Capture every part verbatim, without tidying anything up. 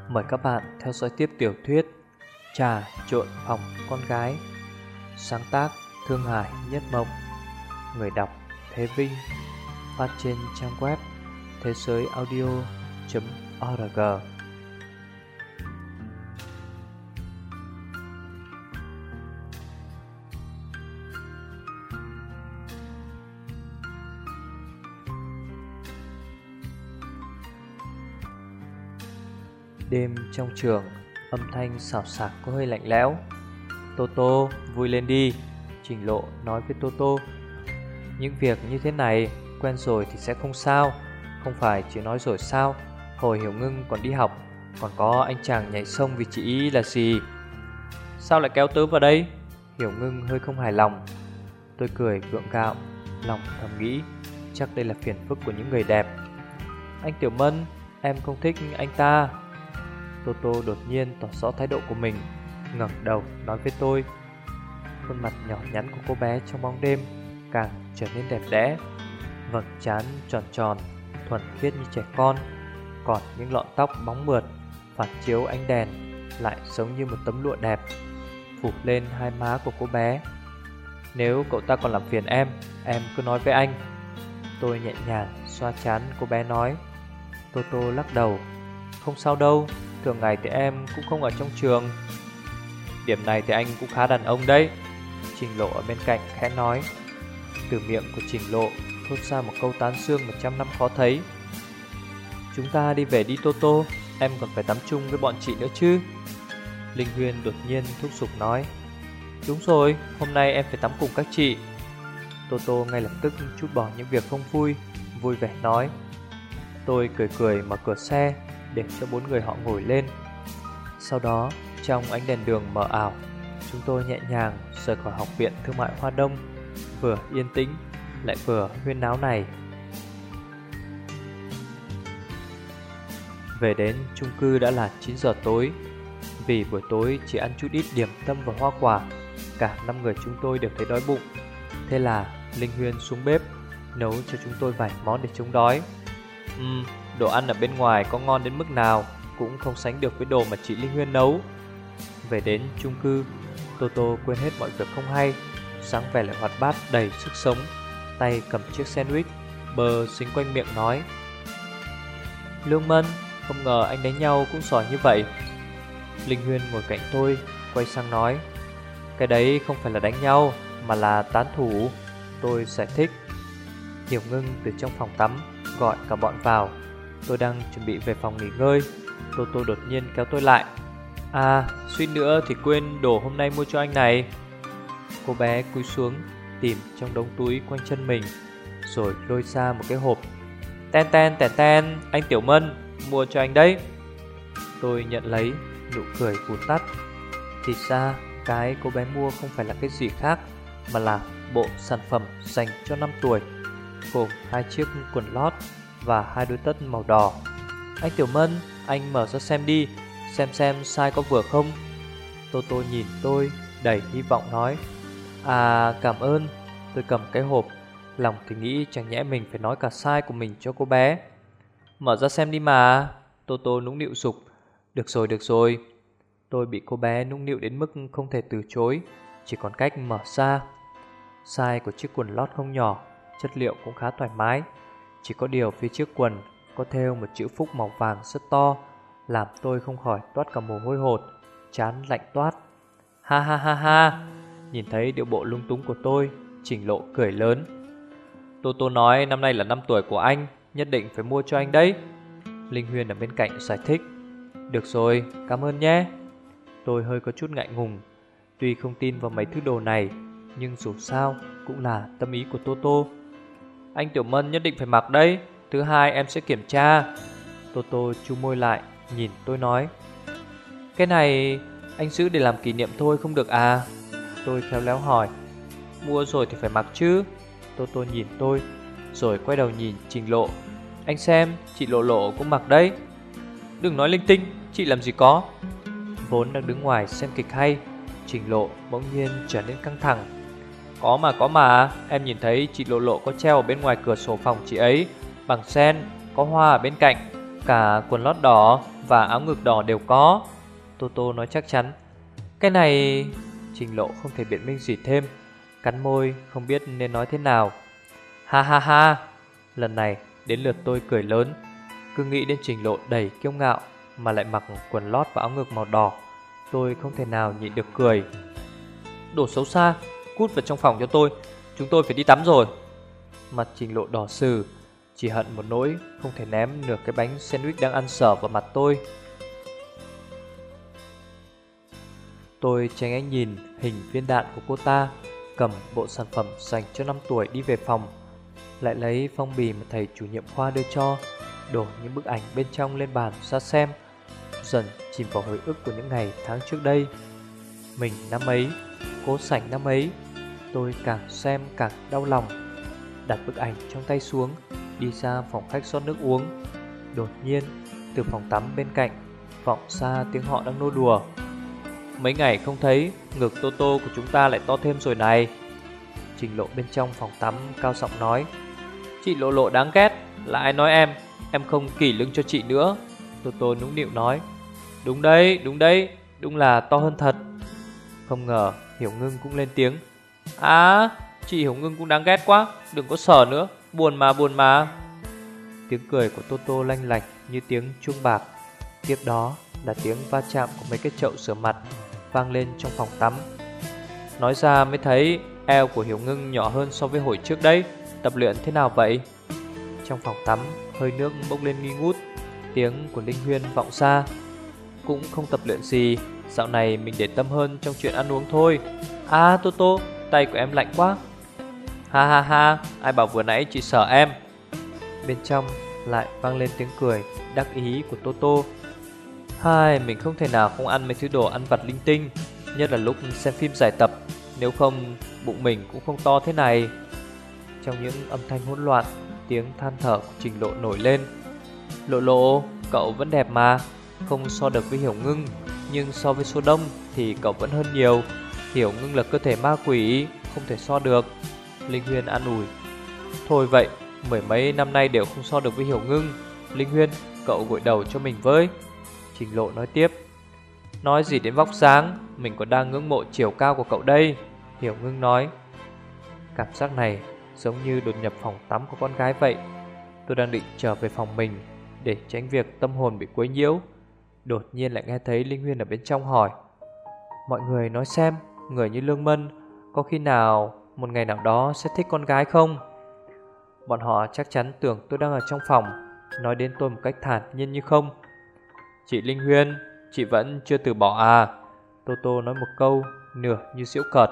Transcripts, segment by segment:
Mời các bạn theo dõi tiếp tiểu thuyết Trà trộn phòng con gái, sáng tác Thương Hải Nhất Mộng, người đọc Thế Vinh, phát trên trang web thế giới audio chấm org. Đêm trong trường, âm thanh xào xạc có hơi lạnh lẽo. Toto, vui lên đi, Trình Lộ nói với Toto. Những việc như thế này, quen rồi thì sẽ không sao. Không phải chỉ nói rồi sao? Hồi Hiểu Ngưng còn đi học, còn có anh chàng nhảy sông vì chị ý là gì? Sao lại kéo tớ vào đây? Hiểu Ngưng hơi không hài lòng. Tôi cười gượng gạo, lòng thầm nghĩ chắc đây là phiền phức của những người đẹp. Anh Tiểu Mân, em không thích anh ta. Toto đột nhiên tỏ rõ thái độ của mình, ngẩng đầu nói với tôi. Khuôn mặt nhỏ nhắn của cô bé trong bóng đêm càng trở nên đẹp đẽ, vầng trán tròn tròn, thuần khiết như trẻ con, còn những lọn tóc bóng mượt phản chiếu ánh đèn lại giống như một tấm lụa đẹp phủ lên hai má của cô bé. Nếu cậu ta còn làm phiền em, em cứ nói với anh. Tôi nhẹ nhàng xoa trán cô bé nói. Toto lắc đầu. Không sao đâu, thường ngày thì em cũng không ở trong trường. Điểm này thì anh cũng khá đàn ông đấy, Trình Lộ ở bên cạnh khẽ nói. Từ miệng của Trình Lộ thốt ra một câu tán dương một trăm năm khó thấy. Chúng ta đi về đi Toto, em còn phải tắm chung với bọn chị nữa chứ. Linh Huyên đột nhiên thúc giục nói. Đúng rồi, hôm nay em phải tắm cùng các chị. Toto ngay lập tức trút bỏ những việc không vui, vui vẻ nói. Tôi cười cười mở cửa xe để cho bốn người họ ngồi lên. Sau đó, trong ánh đèn đường mờ ảo, chúng tôi nhẹ nhàng rời khỏi học viện thương mại Hoa Đông, vừa yên tĩnh lại vừa huyên náo này. Về đến chung cư đã là chín giờ tối. Vì buổi tối chỉ ăn chút ít điểm tâm và hoa quả, cả năm người chúng tôi đều thấy đói bụng. Thế là Linh Huyên xuống bếp nấu cho chúng tôi vài món để chống đói. Ừm, đồ ăn ở bên ngoài có ngon đến mức nào cũng không sánh được với đồ mà chị Linh Huyên nấu. Về đến chung cư, Toto quên hết mọi việc không hay, dáng vẻ lại hoạt bát đầy sức sống, tay cầm chiếc sandwich, bơ dính quanh miệng nói. Lương Mân, không ngờ anh đánh nhau cũng giỏi như vậy. Linh Huyên ngồi cạnh tôi, quay sang nói. Cái đấy không phải là đánh nhau, mà là tán thủ. Tôi giải thích. Hiểu Ngưng từ trong phòng tắm gọi cả bọn vào. Tôi đang chuẩn bị về phòng nghỉ ngơi, Toto đột nhiên kéo tôi lại. À, suýt nữa thì quên đồ hôm nay mua cho anh này. Cô bé cúi xuống tìm trong đống túi quanh chân mình, rồi lôi ra một cái hộp. Ten ten tèn ten, anh Tiểu Mân mua cho anh đấy. Tôi nhận lấy, nụ cười vụt tắt. Thì ra cái cô bé mua không phải là cái gì khác, mà là bộ sản phẩm dành cho năm tuổi, gồm hai chiếc quần lót và hai đôi tất màu đỏ. Anh Tiểu Mân, anh mở ra xem đi, xem xem size có vừa không. Toto nhìn tôi đầy hy vọng nói. À, cảm ơn. Tôi cầm cái hộp, lòng thì nghĩ chẳng nhẽ mình phải nói cả size của mình cho cô bé. Mở ra xem đi mà, Toto nũng nịu giục. Được rồi, được rồi. Tôi bị cô bé nũng nịu đến mức không thể từ chối, chỉ còn cách mở ra. Size của chiếc quần lót không nhỏ, chất liệu cũng khá thoải mái. Chỉ có điều phía trước quần có thêu một chữ phúc màu vàng rất to, làm tôi không khỏi toát cả mồ hôi hột, trán lạnh toát. Ha ha ha ha. Nhìn thấy điệu bộ lung túng của tôi, Trình Lộ cười lớn. Toto nói năm nay là năm tuổi của anh, nhất định phải mua cho anh đấy. Linh Huyên ở bên cạnh giải thích. Được rồi, cảm ơn nhé. Tôi hơi có chút ngại ngùng. Tuy không tin vào mấy thứ đồ này, nhưng dù sao cũng là tâm ý của Toto. Anh Tiểu Mân nhất định phải mặc đấy, thứ hai em sẽ kiểm tra. Toto chu môi lại, nhìn tôi nói. Cái này anh giữ để làm kỷ niệm thôi không được à? Tôi khéo léo hỏi. Mua rồi thì phải mặc chứ. Toto nhìn tôi, rồi quay đầu nhìn Trình Lộ. Anh xem, chị Lộ Lộ cũng mặc đấy. Đừng nói linh tinh, chị làm gì có. Vốn đang đứng ngoài xem kịch hay, Trình Lộ bỗng nhiên trở nên căng thẳng. Có mà có mà, em nhìn thấy chị Lộ Lộ có treo ở bên ngoài cửa sổ phòng chị ấy, bằng sen, có hoa ở bên cạnh. Cả quần lót đỏ và áo ngực đỏ đều có, Toto nói chắc chắn. Cái này... Trình Lộ không thể biện minh gì thêm, cắn môi không biết nên nói thế nào. Ha ha ha. Lần này đến lượt tôi cười lớn. Cứ nghĩ đến Trình Lộ đầy kiêu ngạo mà lại mặc quần lót và áo ngực màu đỏ, tôi không thể nào nhịn được cười. Đồ xấu xa, cút vào trong phòng cho tôi, chúng tôi phải đi tắm rồi. Mặt Trình Lộ đỏ sừ, chỉ hận một nỗi không thể ném nửa cái bánh sandwich đang ăn dở vào mặt tôi. Tôi tránh ánh nhìn hình viên đạn của cô ta, cầm bộ sản phẩm dành cho năm tuổi đi về phòng, lại lấy phong bì mà thầy chủ nhiệm khoa đưa cho, đổ những bức ảnh bên trong lên bàn ra xem, dần chìm vào hồi ức của những ngày tháng trước đây. Mình năm ấy, cô Sảnh năm ấy, tôi càng xem càng đau lòng. Đặt bức ảnh trong tay xuống, đi ra phòng khách rót nước uống. Đột nhiên, từ phòng tắm bên cạnh vọng xa tiếng họ đang nô đùa. Mấy ngày không thấy, ngực Toto của chúng ta lại to thêm rồi này. Trình Lộ bên trong phòng tắm cao giọng nói. Chị Lộ Lộ đáng ghét, là ai nói em, em không kỷ lưng cho chị nữa. Toto nũng nịu nói. Đúng đấy, đúng đấy, đúng là to hơn thật. Không ngờ Hiểu Ngưng cũng lên tiếng. À, chị Hiểu Ngưng cũng đáng ghét quá, đừng có sờ nữa, buồn mà buồn mà. Tiếng cười của Toto lanh lạch như tiếng chuông bạc. Tiếp đó là tiếng va chạm của mấy cái chậu rửa mặt vang lên trong phòng tắm. Nói ra mới thấy eo của Hiểu Ngưng nhỏ hơn so với hồi trước đấy. Tập luyện thế nào vậy? Trong phòng tắm hơi nước bốc lên nghi ngút. Tiếng của Linh Huyên vọng xa. Cũng không tập luyện gì, dạo này mình để tâm hơn trong chuyện ăn uống thôi. À Toto, tay của em lạnh quá. Ha ha ha, ai bảo vừa nãy chị sợ em. Bên trong lại vang lên tiếng cười đắc ý của Toto. Hai, mình không thể nào không ăn mấy thứ đồ ăn vặt linh tinh, nhất là lúc xem phim giải tập, nếu không bụng mình cũng không to thế này. Trong những âm thanh hỗn loạn, tiếng than thở của Trình Lộ nổi lên. Lộ Lộ, cậu vẫn đẹp mà, không so được với Hiểu Ngưng, nhưng so với số đông thì cậu vẫn hơn nhiều. Hiểu Ngưng là cơ thể ma quỷ, không thể so được. Linh Huyên an ủi. Thôi vậy, mười mấy năm nay đều không so được với Hiểu Ngưng. Linh Huyên, cậu gội đầu cho mình với. Trình Lộ nói tiếp. Nói gì đến vóc dáng, mình còn đang ngưỡng mộ chiều cao của cậu đây. Hiểu Ngưng nói. Cảm giác này giống như đột nhập phòng tắm của con gái vậy. Tôi đang định trở về phòng mình để tránh việc tâm hồn bị quấy nhiễu, đột nhiên lại nghe thấy Linh Huyên ở bên trong hỏi. Mọi người nói xem, người như Lương Mân có khi nào một ngày nào đó sẽ thích con gái không? Bọn họ chắc chắn tưởng tôi đang ở trong phòng, nói đến tôi một cách thản nhiên như không. Chị Linh Huyên, chị vẫn chưa từ bỏ à? Toto nói một câu nửa như giễu cợt.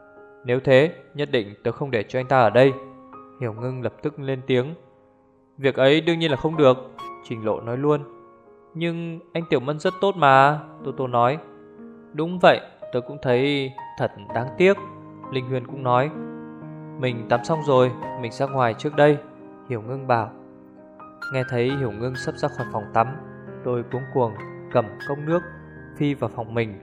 Nếu thế, nhất định tớ không để cho anh ta ở đây. Hiểu Ngưng lập tức lên tiếng. Việc ấy đương nhiên là không được, Trình Lộ nói luôn. Nhưng anh Tiểu Mân rất tốt mà, Toto nói. Đúng vậy, tớ cũng thấy thật đáng tiếc, Linh Huyên cũng nói. Mình tắm xong rồi, mình ra ngoài trước đây, Hiểu Ngưng bảo. Nghe thấy Hiểu Ngưng sắp ra khỏi phòng tắm, tôi cuống cuồng cầm cốc nước phi vào phòng mình.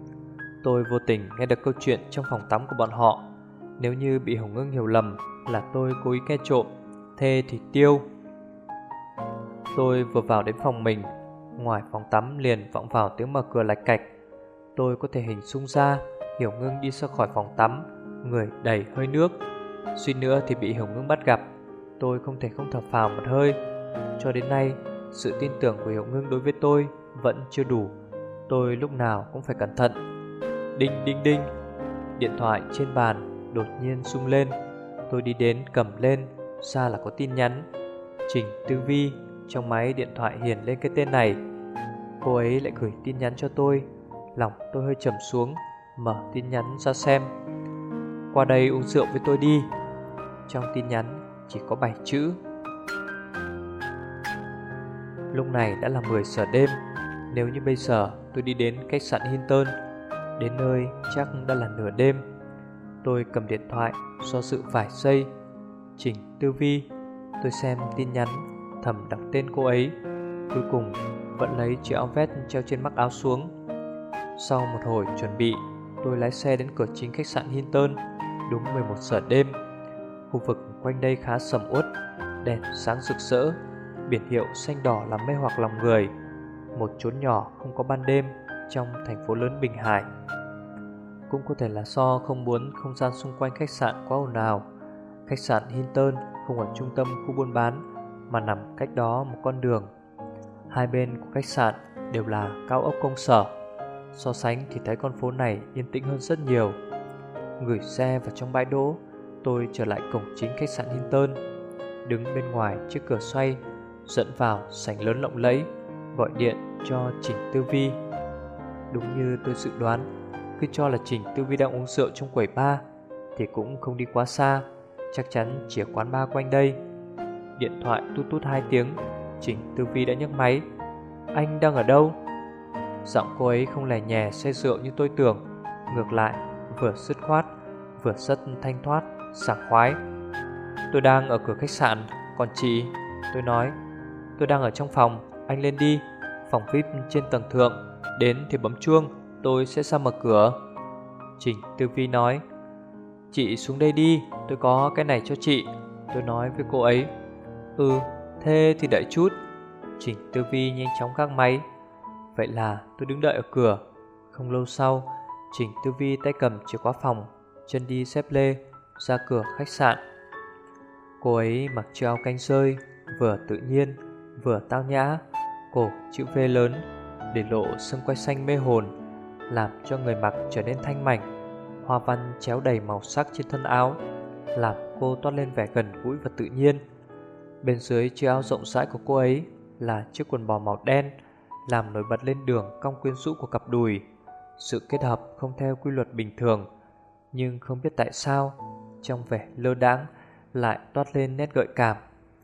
Tôi vô tình nghe được câu chuyện trong phòng tắm của bọn họ. Nếu như bị Hiểu Ngưng hiểu lầm là tôi cố ý nghe trộm, thế thì tiêu. Tôi vừa vào đến phòng mình, ngoài phòng tắm liền vọng vào tiếng mở cửa lạch cạch. Tôi có thể hình dung ra Hiểu Ngưng đi ra khỏi phòng tắm, người đầy hơi nước. Suýt nữa thì bị Hiểu Ngưng bắt gặp. Tôi không thể không thở phào một hơi. Cho đến nay, sự tin tưởng của Hiểu Ngưng đối với tôi vẫn chưa đủ. Tôi lúc nào cũng phải cẩn thận. Đinh đinh đinh. Điện thoại trên bàn đột nhiên rung lên. Tôi đi đến cầm lên, xa là có tin nhắn. Trình Tư Vi. Trong máy điện thoại hiển lên cái tên này. Cô ấy lại gửi tin nhắn cho tôi. Lòng tôi hơi trầm xuống, mở tin nhắn ra xem. Qua đây uống rượu với tôi đi. Trong tin nhắn chỉ có bảy chữ. Lúc này đã là mười giờ đêm. Nếu như bây giờ tôi đi đến khách sạn Hilton, đến nơi chắc đã là nửa đêm. Tôi cầm điện thoại do dự vài giây. Trình Tư Vi. Tôi xem tin nhắn, thầm đọc tên cô ấy. Cuối cùng vẫn lấy chiếc áo vest treo trên mắc áo xuống. Sau một hồi chuẩn bị, tôi lái xe đến cửa chính khách sạn Hilton. Đúng mười một giờ đêm. Khu vực quanh đây khá sầm uất, đèn sáng rực rỡ. biển hiệu xanh đỏ làm mê hoặc lòng người. Một chốn nhỏ không có ban đêm trong thành phố lớn Bình Hải. Cũng có thể là do không muốn không gian xung quanh khách sạn quá ồn ào. Khách sạn Hilton không ở trung tâm khu buôn bán, mà nằm cách đó một con đường. Hai bên của khách sạn đều là cao ốc công sở. So sánh thì thấy con phố này yên tĩnh hơn rất nhiều. Gửi xe vào trong bãi đỗ, tôi trở lại cổng chính khách sạn Hilton, đứng bên ngoài chiếc cửa xoay dẫn vào sảnh lớn lộng lẫy, gọi điện cho Trình Tư Vi. Đúng như tôi dự đoán, cứ cho là Trình Tư Vi đang uống rượu trong quầy bar thì cũng không đi quá xa, chắc chắn chỉ ở quán bar quanh đây. Điện thoại tút tút hai tiếng, Trình Tư Vi đã nhấc máy. Anh đang ở đâu? Giọng cô ấy không lè nhè say rượu như tôi tưởng, ngược lại vừa dứt khoát vừa rất thanh thoát, sảng khoái. Tôi đang ở cửa khách sạn, còn chị? Tôi nói. Tôi đang ở trong phòng, anh lên đi. Phòng vi ai pi trên tầng thượng, đến thì bấm chuông, tôi sẽ ra mở cửa. Trình Tư Vi nói. Chị xuống đây đi, tôi có cái này cho chị. Tôi nói với cô ấy. Ừ, thế thì đợi chút. Trình Tư Vi nhanh chóng gác máy. Vậy là tôi đứng đợi ở cửa. Không lâu sau, Trình Tư Vi tay cầm chìa khóa phòng, chân đi xếp lê ra cửa khách sạn. Cô ấy mặc chiếc áo cánh rơi, vừa tự nhiên vừa tao nhã, cổ chữ V lớn để lộ xương quai xanh mê hồn, làm cho người mặc trở nên thanh mảnh. Hoa văn chéo đầy màu sắc trên thân áo, làm cô toát lên vẻ gần gũi và tự nhiên. Bên dưới chiếc áo rộng rãi của cô ấy là chiếc quần bò màu đen, làm nổi bật lên đường cong quyến rũ của cặp đùi. Sự kết hợp không theo quy luật bình thường, nhưng không biết tại sao trong vẻ lơ đãng lại toát lên nét gợi cảm.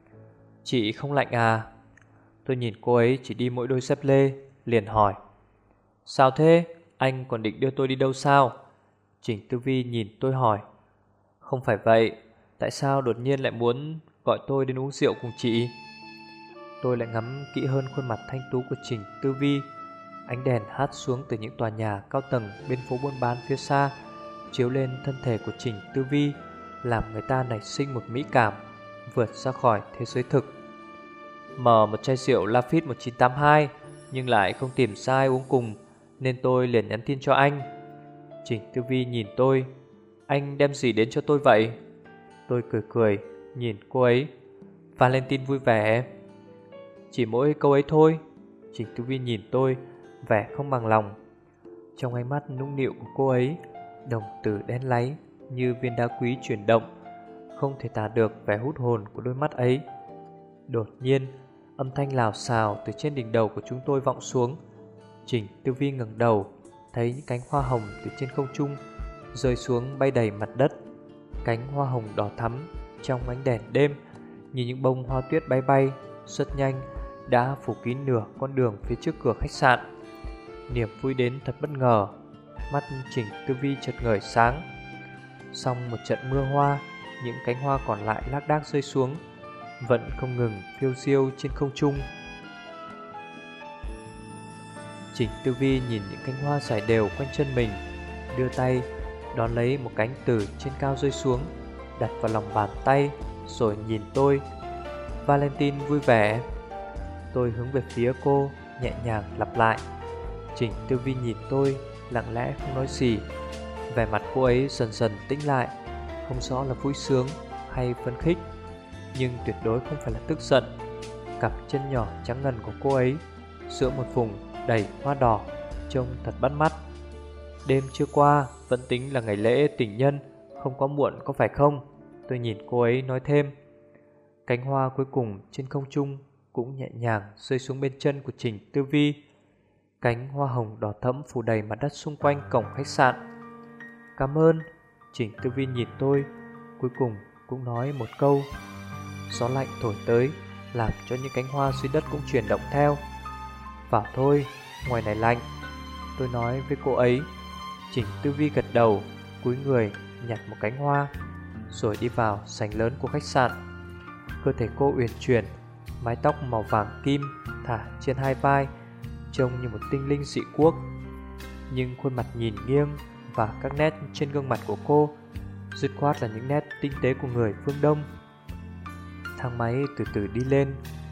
Chị không lạnh à? Tôi nhìn cô ấy chỉ đi mỗi đôi dép lê, liền hỏi. Sao thế? Anh còn định đưa tôi đi đâu sao? Trình Tư Vi nhìn tôi hỏi. Không phải vậy, tại sao đột nhiên lại muốn gọi tôi đến uống rượu cùng chị? Tôi lại ngắm kỹ hơn khuôn mặt thanh tú của Trình Tư Vi. Ánh đèn hắt xuống từ những tòa nhà cao tầng bên phố buôn bán phía xa, chiếu lên thân thể của Trình Tư Vi, làm người ta nảy sinh một mỹ cảm vượt ra khỏi thế giới thực. Mở một chai rượu Lafite một chín tám hai, nhưng lại không tìm ra ai uống cùng, nên tôi liền nhắn tin cho anh. Trình Tư Vi nhìn tôi. Anh đem gì đến cho tôi vậy? Tôi cười cười nhìn cô ấy. Valentine vui vẻ. Chỉ mỗi câu ấy thôi. Trình Tư Vi nhìn tôi, vẻ không bằng lòng. Trong ánh mắt nũng nịu của cô ấy, đồng tử đen láy như viên đá quý chuyển động, không thể tả được vẻ hút hồn của đôi mắt ấy. Đột nhiên, âm thanh lào xào từ trên đỉnh đầu của chúng tôi vọng xuống. Trình Tư Vi ngẩng đầu, thấy những cánh hoa hồng từ trên không trung rơi xuống bay đầy mặt đất. Cánh hoa hồng đỏ thắm trong ánh đèn đêm, như những bông hoa tuyết bay bay, rất nhanh đã phủ kín nửa con đường phía trước cửa khách sạn. Niềm vui đến thật bất ngờ, mắt Trình Tư Vi chợt ngời sáng. Sau một trận mưa hoa, những cánh hoa còn lại lác đác rơi xuống, vẫn không ngừng phiêu diêu trên không trung. Trình Tư Vi nhìn những cánh hoa rải đều quanh chân mình, đưa tay đón lấy một cánh từ trên cao rơi xuống, đặt vào lòng bàn tay, rồi nhìn tôi. Valentine vui vẻ. Tôi hướng về phía cô, nhẹ nhàng lặp lại. Trình Tư Vi nhìn tôi, lặng lẽ không nói gì. Vẻ mặt cô ấy dần dần tĩnh lại, không rõ là vui sướng hay phấn khích, nhưng tuyệt đối không phải là tức giận. Cặp chân nhỏ trắng ngần của cô ấy giữa một vùng đầy hoa đỏ trông thật bắt mắt. Đêm chưa qua vẫn tính là ngày lễ tình nhân, không quá muộn có phải không? Tôi nhìn cô ấy nói thêm. Cánh hoa cuối cùng trên không trung cũng nhẹ nhàng rơi xuống bên chân của Trình Tư Vi. Cánh hoa hồng đỏ thẫm phủ đầy mặt đất xung quanh cổng khách sạn. Cảm ơn. Trình Tư Vi nhìn tôi, cuối cùng cũng nói một câu. Gió lạnh thổi tới, làm cho những cánh hoa dưới đất cũng chuyển động theo. Vào thôi, ngoài này lạnh. Tôi nói với cô ấy. Trình Tư Vi gật đầu, cúi người nhặt một cánh hoa, rồi đi vào sảnh lớn của khách sạn. Cơ thể cô uyển chuyển, mái tóc màu vàng kim thả trên hai vai, trông như một tinh linh dị quốc. Nhưng khuôn mặt nhìn nghiêng và các nét trên gương mặt của cô dứt khoát là những nét tinh tế của người phương Đông. Thang máy từ từ đi lên,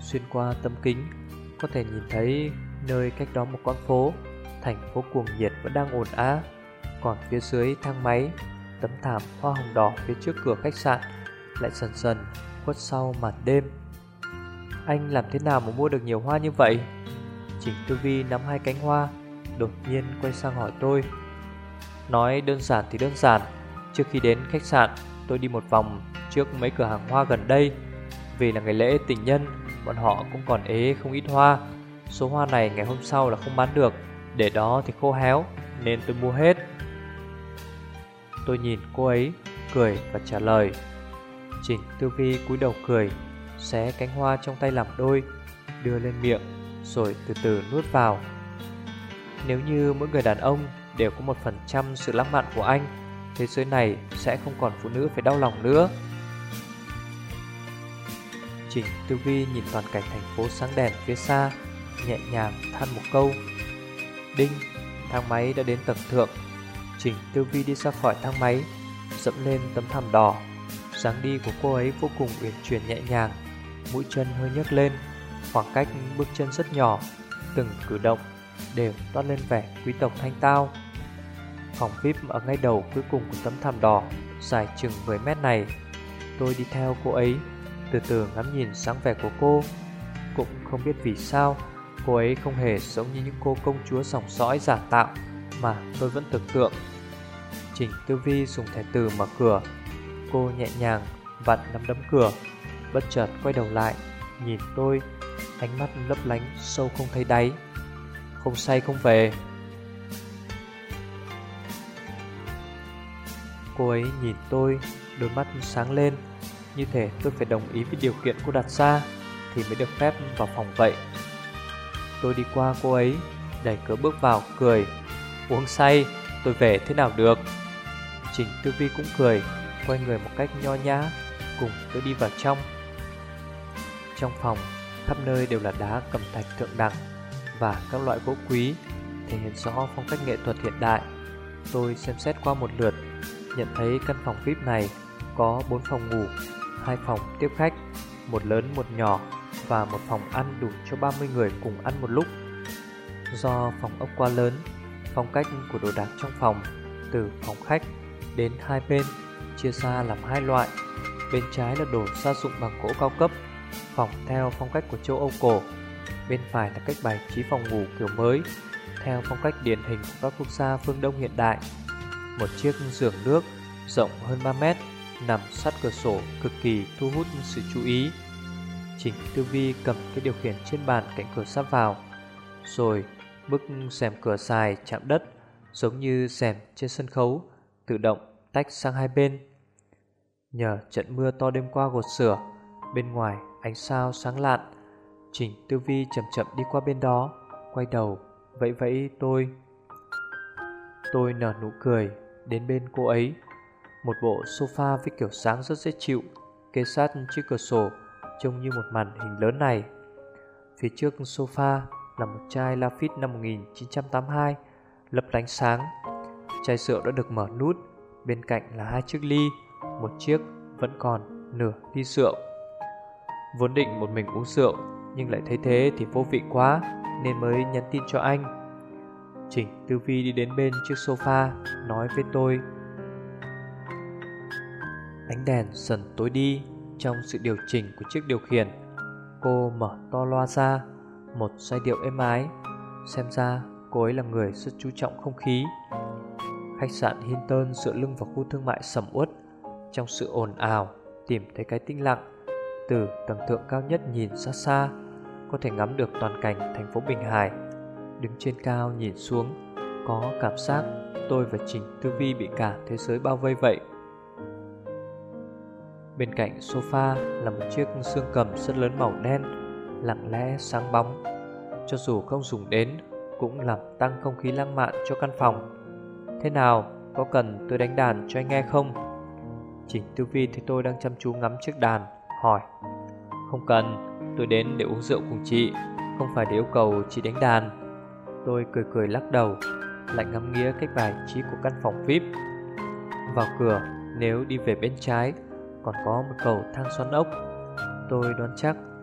xuyên qua tấm kính, có thể nhìn thấy nơi cách đó một con phố, thành phố cuồng nhiệt vẫn đang ồn ào. Còn phía dưới thang máy, tấm thảm hoa hồng đỏ phía trước cửa khách sạn lại dần dần khuất sau màn đêm. Anh làm thế nào mà mua được nhiều hoa như vậy? Trình Tư Vi nắm hai cánh hoa, đột nhiên quay sang hỏi tôi. Nói đơn giản thì đơn giản. Trước khi đến khách sạn, tôi đi một vòng trước mấy cửa hàng hoa gần đây. Vì là ngày lễ tình nhân, bọn họ cũng còn ế không ít hoa. Số hoa này ngày hôm sau là không bán được, để đó thì khô héo, nên tôi mua hết. Tôi nhìn cô ấy, cười và trả lời. Trình Tư Vi cúi đầu cười, xé cánh hoa trong tay làm đôi, đưa lên miệng, rồi từ từ nuốt vào. Nếu như mỗi người đàn ông đều có một phần trăm sự lãng mạn của anh, thế giới này sẽ không còn phụ nữ phải đau lòng nữa. Trình Tư Vi nhìn toàn cảnh thành phố sáng đèn phía xa, nhẹ nhàng than một câu. Đinh, thang máy đã đến tầng thượng. Trình Tư Vi đi ra khỏi thang máy, dẫm lên tấm thảm đỏ. Dáng đi của cô ấy vô cùng uyển chuyển nhẹ nhàng, mũi chân hơi nhấc lên, khoảng cách bước chân rất nhỏ, từng cử động đều toát lên vẻ quý tộc thanh tao. Phòng vi ai pi ở ngay đầu cuối cùng của tấm thảm đỏ, dài chừng mười mét này. Tôi đi theo cô ấy, từ từ ngắm nhìn dáng vẻ của cô. Cũng không biết vì sao, cô ấy không hề giống như những cô công chúa dòng dõi giả tạo mà tôi vẫn tưởng tượng. Trình Tư Vi dùng thẻ từ mở cửa. Cô nhẹ nhàng vặn nắm đấm cửa, bất chợt quay đầu lại, nhìn tôi, ánh mắt lấp lánh sâu không thấy đáy. Không say không về. Cô ấy nhìn tôi, đôi mắt sáng lên, như thể tôi phải đồng ý với điều kiện cô đặt ra thì mới được phép vào phòng vậy. Tôi đi qua cô ấy, đẩy cửa bước vào, cười. Uống say, tôi về thế nào được. Trình Tư Vi cũng cười, quay người một cách nho nhã, cùng tôi đi vào trong. Trong phòng, khắp nơi đều là đá cẩm thạch thượng đẳng và các loại gỗ quý, thể hiện rõ phong cách nghệ thuật hiện đại. Tôi xem xét qua một lượt, nhận thấy căn phòng vi ai pi này có bốn phòng ngủ, hai phòng tiếp khách, một lớn một nhỏ và một phòng ăn đủ cho ba mươi người cùng ăn một lúc. Do phòng ốc quá lớn, phong cách của đồ đạc trong phòng từ phòng khách đến hai bên chia ra làm hai loại. Bên trái là đồ gia dụng bằng gỗ cao cấp, phòng theo phong cách của châu Âu cổ. Bên phải là cách bài trí phòng ngủ kiểu mới, theo phong cách điển hình của các quốc gia phương Đông hiện đại. Một chiếc giường nước rộng hơn ba mét nằm sát cửa sổ, cực kỳ thu hút sự chú ý. Trình Tư Vi cầm cái điều khiển trên bàn cạnh cửa sắp vào, rồi bức rèm cửa dài chạm đất, giống như rèm trên sân khấu, tự động tách sang hai bên. Nhờ trận mưa to đêm qua gột rửa, bên ngoài ánh sao sáng lạn. Trình Tư Vi chậm chậm đi qua bên đó, quay đầu vẫy vẫy tôi. Tôi nở nụ cười đến bên cô ấy. Một bộ sofa với kiểu dáng rất dễ chịu, kê sát chiếc cửa sổ, trông như một màn hình lớn này. Phía trước sofa là một chai Lafite năm một nghìn chín trăm tám mươi hai, lấp lánh sáng. Chai rượu đã được mở nút, bên cạnh là hai chiếc ly, một chiếc vẫn còn nửa ly rượu. Vốn định một mình uống rượu, nhưng lại thấy thế thì vô vị quá, nên mới nhắn tin cho anh. Trình Tư Vi đi đến bên chiếc sofa, nói với tôi. Ánh đèn dần tối đi. Trong sự điều chỉnh của chiếc điều khiển, cô mở to loa ra, một giai điệu êm ái. Xem ra cô ấy là người rất chú trọng không khí. Khách sạn Hilton dựa lưng vào khu thương mại sầm uất. Trong sự ồn ào, tìm thấy cái tĩnh lặng. Từ tầng thượng cao nhất nhìn xa xa, có thể ngắm được toàn cảnh thành phố Bình Hải. Đứng trên cao nhìn xuống, có cảm giác tôi và Trình Tư Vi bị cả thế giới bao vây vậy. Bên cạnh sofa là một chiếc dương cầm rất lớn màu đen, lặng lẽ sáng bóng. Cho dù không dùng đến, cũng làm tăng không khí lãng mạn cho căn phòng. Thế nào, có cần tôi đánh đàn cho anh nghe không? Trình Tư Vi thấy tôi đang chăm chú ngắm chiếc đàn, hỏi. Không cần, tôi đến để uống rượu cùng chị, không phải để yêu cầu chị đánh đàn. Tôi cười cười lắc đầu, lại ngắm nghía cách bài trí của căn phòng vi ai pi. Vào cửa, nếu đi về bên trái, còn có một cầu thang xoắn ốc. Tôi đoán chắc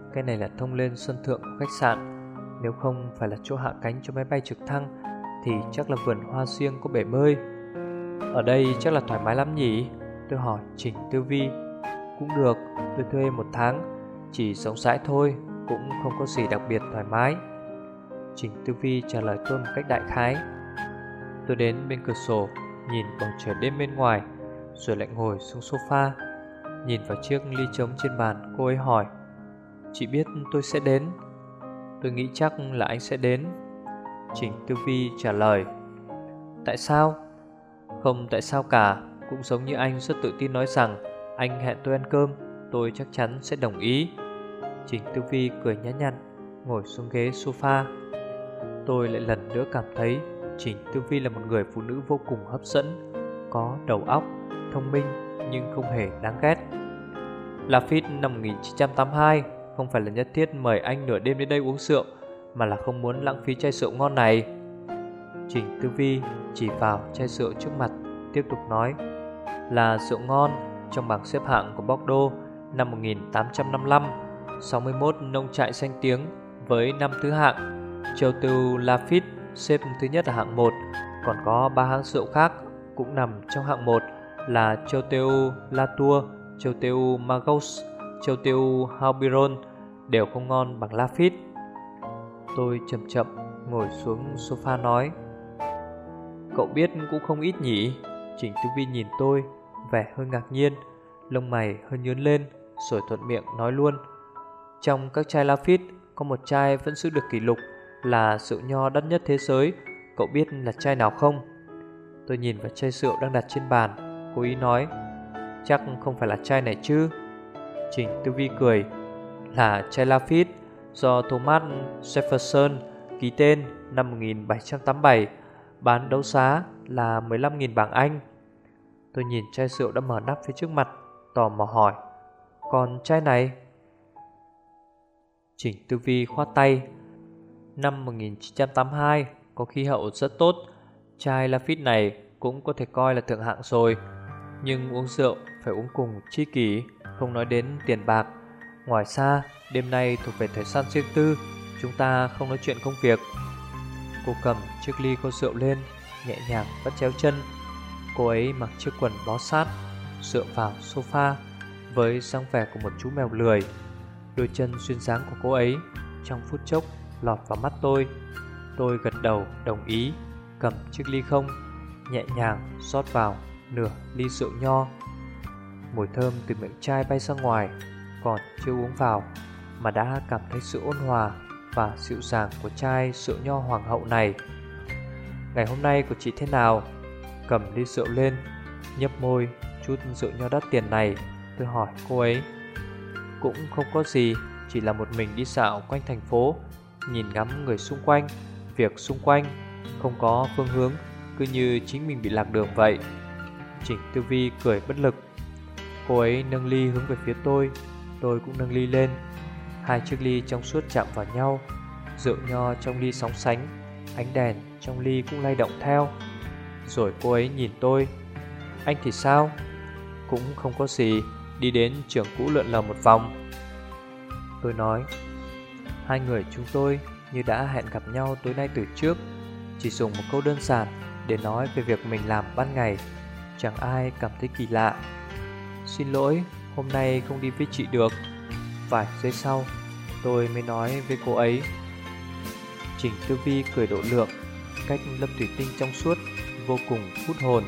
cái này là thông lên sân thượng của khách sạn. Nếu không phải là chỗ hạ cánh cho máy bay trực thăng thì chắc là vườn hoa riêng có bể bơi. Ở đây chắc là thoải mái lắm nhỉ? Tôi hỏi Trình Tư Vi. Cũng được, tôi thuê một tháng, chỉ sống sãi thôi, cũng không có gì đặc biệt thoải mái. Trình Tư Vi trả lời tôi một cách đại khái. Tôi đến bên cửa sổ, nhìn bầu trời đêm bên ngoài, rồi lại ngồi xuống sofa. Nhìn vào chiếc ly trống trên bàn, cô ấy hỏi: Chị biết tôi sẽ đến? Tôi nghĩ chắc là anh sẽ đến. Trình Tư Vi trả lời. Tại sao? Không tại sao cả. Cũng giống như anh rất tự tin nói rằng anh hẹn tôi ăn cơm, tôi chắc chắn sẽ đồng ý. Trình Tư Vi cười nhã nhặn, ngồi xuống ghế sofa. Tôi lại lần nữa cảm thấy Trình Tư Vi là một người phụ nữ vô cùng hấp dẫn, có đầu óc, thông minh nhưng không hề đáng ghét. Lafitte năm một nghìn chín trăm tám mươi hai không phải là nhất thiết mời anh nửa đêm đến đây uống rượu, mà là không muốn lãng phí chai rượu ngon này. Trình Tư Vi chỉ vào chai rượu trước mặt, tiếp tục nói: Là rượu ngon trong bảng xếp hạng của Bordeaux năm một nghìn tám trăm năm mươi lăm, sáu mươi mốt nông trại danh tiếng với năm thứ hạng. Chateau Lafitte xếp thứ nhất là hạng một, còn có ba hãng rượu khác cũng nằm trong hạng một là Chateau Latour, Chateau Margaux, Chateau Haut-Brion, đều không ngon bằng Lafitte. Tôi chậm chậm ngồi xuống sofa nói: Cậu biết cũng không ít nhỉ? Trình Tư Vi nhìn tôi, vẻ hơi ngạc nhiên, lông mày hơi nhướng lên, rồi thuận miệng nói luôn: Trong các chai Lafitte có một chai vẫn giữ được kỷ lục là rượu nho đắt nhất thế giới. Cậu biết là chai nào không? Tôi nhìn vào chai rượu đang đặt trên bàn, cố ý nói: Chắc không phải là chai này chứ? Trình Tư Vi cười: Là chai Lafitte do Thomas Jefferson ký tên năm một nghìn bảy trăm tám mươi bảy, bán đấu giá là mười lăm nghìn bảng Anh. Tôi nhìn chai rượu đã mở nắp phía trước mặt, tò mò hỏi: Còn chai này? Trình Tư Vi khoát tay: Năm một nghìn chín trăm tám mươi hai có khí hậu rất tốt, chai Lafitte này cũng có thể coi là thượng hạng rồi. Nhưng uống rượu phải uống cùng tri kỷ, không nói đến tiền bạc. Ngoài ra, đêm nay thuộc về thời gian riêng tư, chúng ta không nói chuyện công việc. Cô cầm chiếc ly có rượu lên, nhẹ nhàng vắt chéo chân. Cô ấy mặc chiếc quần bó sát, dựa vào sofa với dáng vẻ của một chú mèo lười. Đôi chân duyên dáng của cô ấy trong phút chốc lọt vào mắt tôi. Tôi gật đầu đồng ý, cầm chiếc ly không, nhẹ nhàng rót vào nửa ly rượu nho. Mùi thơm từ miệng chai bay ra ngoài, còn chưa uống vào mà đã cảm thấy sự ôn hòa và dịu dàng của chai rượu nho hoàng hậu này. Ngày hôm nay của chị thế nào? Cầm ly rượu lên, nhấp môi chút rượu nho đắt tiền này, tôi hỏi cô ấy. Cũng không có gì, chỉ là một mình đi dạo quanh thành phố, nhìn ngắm người xung quanh, việc xung quanh, không có phương hướng, cứ như chính mình bị lạc đường vậy. Trình Tư Vi cười bất lực. Cô ấy nâng ly hướng về phía tôi, tôi cũng nâng ly lên. Hai chiếc ly trong suốt chạm vào nhau, rượu nho trong ly sóng sánh, ánh đèn trong ly cũng lay động theo. Rồi cô ấy nhìn tôi: Anh thì sao? Cũng không có gì, đi đến trường cũ lượn lờ một vòng. Tôi nói: Hai người chúng tôi như đã hẹn gặp nhau tối nay từ trước, chỉ dùng một câu đơn giản để nói về việc mình làm ban ngày. Chẳng ai cảm thấy kỳ lạ. Xin lỗi, hôm nay không đi với chị được. Vài giây sau, tôi mới nói với cô ấy. Trình Tư Vi cười độ lượng, cách lâm thủy tinh trong suốt, vô cùng hút hồn.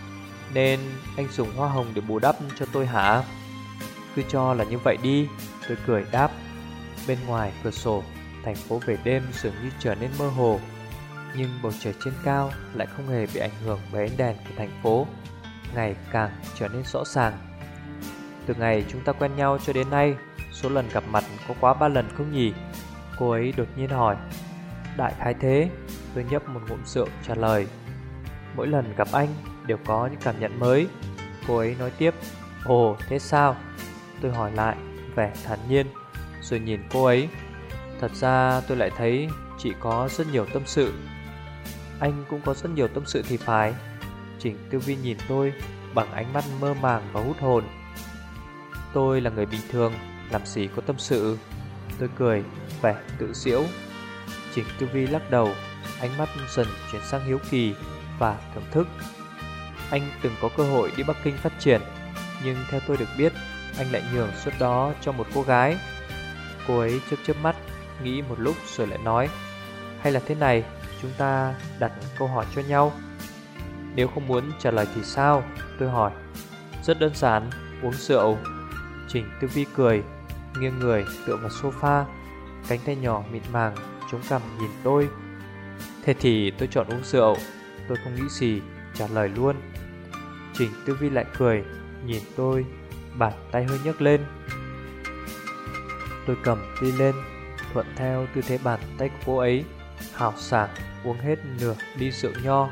Nên anh dùng hoa hồng để bù đắp cho tôi hả? Cứ cho là như vậy đi, tôi cười đáp. Bên ngoài cửa sổ, thành phố về đêm dường như trở nên mơ hồ, nhưng bầu trời trên cao lại không hề bị ảnh hưởng bởi ánh đèn của thành phố, ngày càng trở nên rõ ràng. Từ ngày chúng ta quen nhau cho đến nay, số lần gặp mặt có quá ba lần không nhỉ? Cô ấy đột nhiên hỏi. Đại khái thế, tôi nhấp một ngụm rượu trả lời. Mỗi lần gặp anh đều có những cảm nhận mới. Cô ấy nói tiếp. Ồ, thế sao? Tôi hỏi lại, vẻ thản nhiên, rồi nhìn cô ấy. Thật ra tôi lại thấy chị có rất nhiều tâm sự. Anh cũng có rất nhiều tâm sự thì phải. Trình Tư Vi nhìn tôi bằng ánh mắt mơ màng và hút hồn. Tôi là người bình thường, làm gì có tâm sự. tôi cười, vẻ tự giễu. Trình Tư Vi lắc đầu, ánh mắt dần chuyển sang hiếu kỳ và thưởng thức. Anh từng có cơ hội đi Bắc Kinh phát triển, nhưng theo tôi được biết, anh lại nhường suất đó cho một cô gái. Cô ấy chớp chớp mắt, nghĩ một lúc rồi lại nói, hay là thế này, chúng ta đặt câu hỏi cho nhau. Nếu không muốn trả lời thì sao? Tôi hỏi. Rất đơn giản, uống rượu. Trình Tư Vi cười, nghiêng người tựa vào sofa, cánh tay nhỏ mịn màng chống cằm nhìn tôi. Thế thì tôi chọn uống rượu. Tôi không nghĩ gì, trả lời luôn. Trình Tư Vi lại cười, nhìn tôi, bàn tay hơi nhấc lên. Tôi cầm ly lên, thuận theo tư thế bàn tay của cô ấy, hào sảng uống hết nửa ly rượu nho.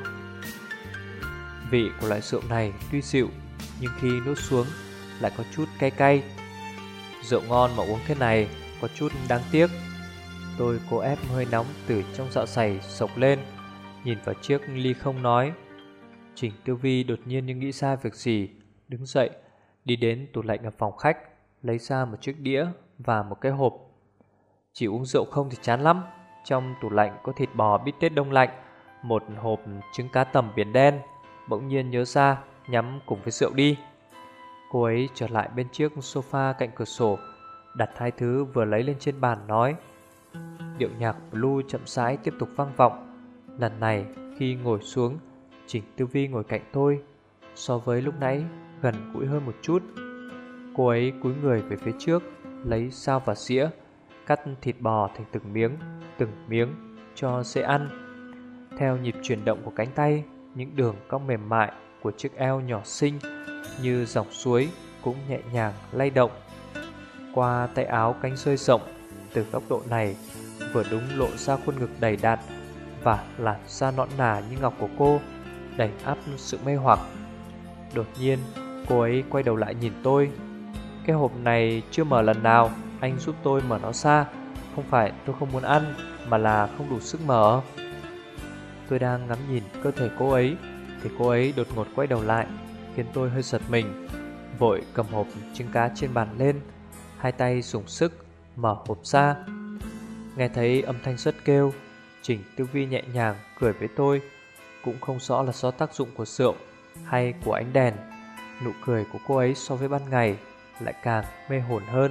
Vị của loại rượu này tuy dịu, nhưng khi nuốt xuống lại có chút cay cay. Rượu ngon mà uống thế này có chút đáng tiếc. Tôi cố ép hơi nóng từ trong dạ dày sộc lên, nhìn vào chiếc ly không nói. Trình Tư Vi đột nhiên như nghĩ ra việc gì, đứng dậy, đi đến tủ lạnh ở phòng khách, lấy ra một chiếc đĩa và một cái hộp. Chỉ uống rượu không thì chán lắm. Trong tủ lạnh có thịt bò bít tết đông lạnh, một hộp trứng cá tầm biển đen. Bỗng nhiên nhớ ra, nhắm cùng với rượu đi. Cô ấy trở lại bên chiếc sofa cạnh cửa sổ, đặt hai thứ vừa lấy lên trên bàn nói. Điệu nhạc blue chậm rãi tiếp tục vang vọng. Lần này khi ngồi xuống, Trình Tư Vi ngồi cạnh tôi, so với lúc nãy gần gũi hơn một chút. Cô ấy cúi người về phía trước, lấy dao và dĩa, cắt thịt bò thành từng miếng, từng miếng cho dễ ăn. Theo nhịp chuyển động của cánh tay, những đường cong mềm mại của chiếc eo nhỏ xinh như dòng suối cũng nhẹ nhàng lay động. Qua tay áo cánh rơi rộng, từ góc độ này vừa đúng lộ ra khuôn ngực đầy đặn và làn da nõn nà như ngọc của cô, đẩy áp sự mê hoặc. Đột nhiên cô ấy quay đầu lại nhìn tôi. Cái hộp này chưa mở lần nào, anh giúp tôi mở nó ra. Không phải tôi không muốn ăn, mà là không đủ sức mở. Tôi đang ngắm nhìn cơ thể cô ấy thì cô ấy đột ngột quay đầu lại, khiến tôi hơi giật mình. Vội cầm hộp trứng cá trên bàn lên, hai tay dùng sức mở hộp ra. Nghe thấy âm thanh rất kêu, Trình Tư Vi nhẹ nhàng cười với tôi. Cũng không rõ là do tác dụng của rượu hay của ánh đèn, nụ cười của cô ấy so với ban ngày lại càng mê hồn hơn.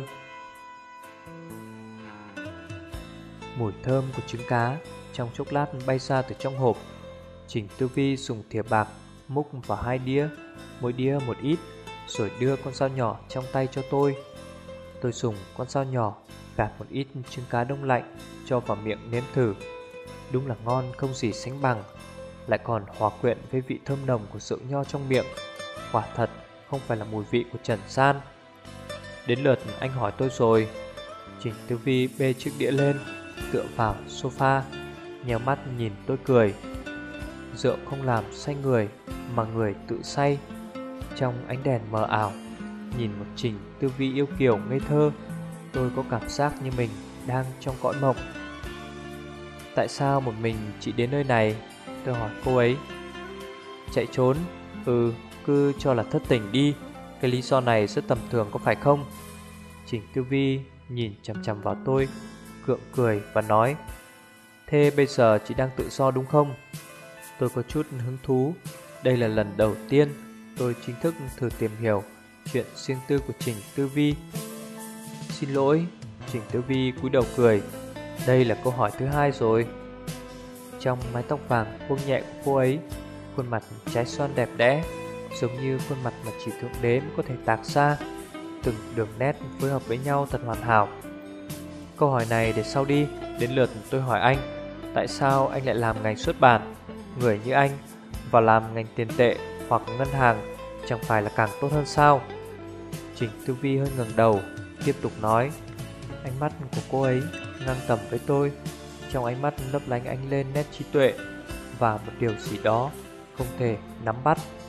Mùi thơm của trứng cá trong chốc lát bay ra từ trong hộp. Trình Tư Vi dùng thìa bạc múc vào hai đĩa, mỗi đĩa một ít, rồi đưa con dao nhỏ trong tay cho tôi. Tôi dùng con dao nhỏ gạt một ít trứng cá đông lạnh cho vào miệng nếm thử. Đúng là ngon không gì sánh bằng, lại còn hòa quyện với vị thơm nồng của rượu nho trong miệng. Quả thật không phải là mùi vị của trần gian. Đến lượt anh hỏi tôi rồi. Trình Tư Vi bê chiếc đĩa lên, tựa vào sofa, nhèo mắt nhìn tôi cười. Rượu không làm say người, mà người tự say. Trong ánh đèn mờ ảo, nhìn một Trình Tư Vi yêu kiều ngây thơ, tôi có cảm giác như mình đang trong cõi mộng. Tại sao một mình chị đến nơi này? Tôi hỏi cô ấy. Chạy trốn? Ừ, cứ cho là thất tình đi. Cái lý do này rất tầm thường có phải không? Trình Tư Vi nhìn chằm chằm vào tôi, gượng cười và nói. Thế bây giờ chị đang tự do đúng không? Tôi có chút hứng thú. Đây là lần đầu tiên tôi chính thức thử tìm hiểu chuyện riêng tư của Trình Tư Vi. Xin lỗi. Trình Tư Vi cúi đầu cười. Đây là câu hỏi thứ hai rồi. Trong mái tóc vàng buông nhẹ của cô ấy, khuôn mặt trái xoan đẹp đẽ, giống như khuôn mặt mà chỉ thượng đế mới có thể tạc ra. Từng đường nét phối hợp với nhau thật hoàn hảo. Câu hỏi này để sau đi. Đến lượt tôi hỏi anh. Tại sao anh lại làm ngành xuất bản? Người như anh vào làm ngành tiền tệ hoặc ngân hàng chẳng phải là càng tốt hơn sao? Trình Tư Vi hơi ngẩng đầu, tiếp tục nói. Ánh mắt của cô ấy ngang tầm với tôi. Trong ánh mắt lấp lánh ánh lên nét trí tuệ và một điều gì đó không thể nắm bắt.